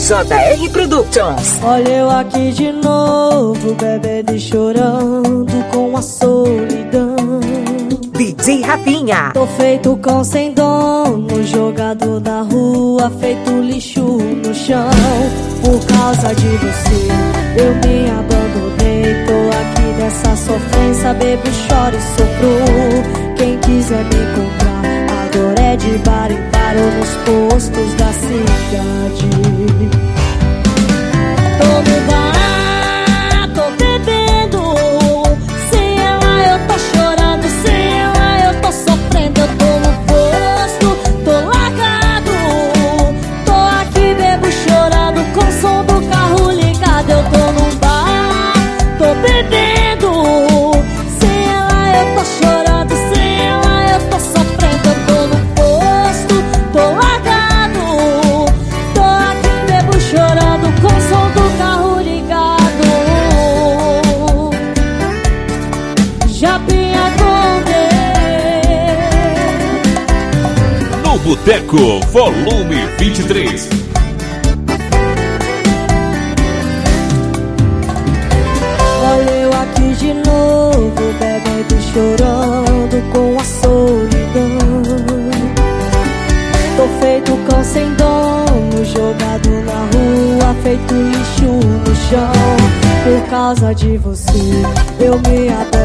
JR Productions. Olha eu aqui de novo, bebendo e chorando com a solidão. DJ Rafinha. Tô feito cão sem dono, jogado na rua, feito lixo no chão. Por causa de você, eu me abandonei. Tô aqui nessa sofrência, bebo, choro e sofro. Quem quiser me comprar, agora é de bar em bar ou nos postos da cidade. Tô no bar, tô bebendo. Sem ela eu tô chorando, sem ela eu tô sofrendo. Eu tô no posto, tô largado. Tô aqui bebo chorando com o som do carro ligado. Eu tô no bar, tô bebendo. Sem ela eu tô chorando, sem ela eu tô sofrendo. Eu tô no posto, tô largado. Tô aqui bebo chorando com o som do carro ligado. Japinha Conde. No Boteco, volume 23. Olha eu aqui de novo, bebendo e chorando com a solidão. Tô feito cão sem dono, jogado na rua, feito lixo no chão. Por causa de você, eu me abandonei.